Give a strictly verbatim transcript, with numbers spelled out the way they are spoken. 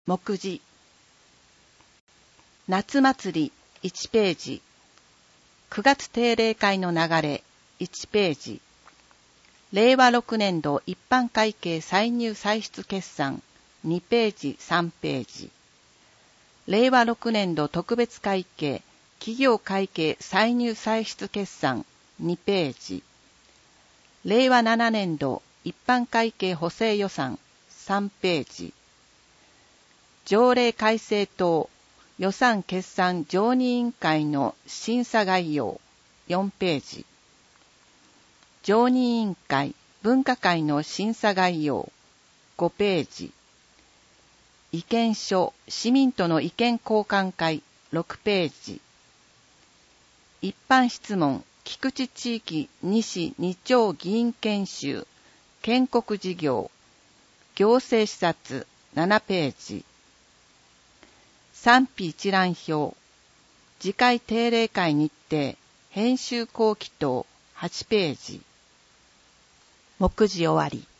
目次。夏祭りいちページ。くがつ定例会の流れいちページ。れいわろくねん度一般会計歳入歳出決算にページさんページ。れいわろくねん度特別会計企業会計歳入歳出決算にページ。れいわななねん度一般会計補正予算さんページ。条例改正等予算決算常任委員会の審査概要よんページ。常任委員会分科会の審査概要ごページ。意見書市民との意見交換会ろくページ。一般質問菊池地域西に町議員研修建国事業行政視察ななページ。賛否一覧表次回定例会日程編集後期等はちページ。目次終わり。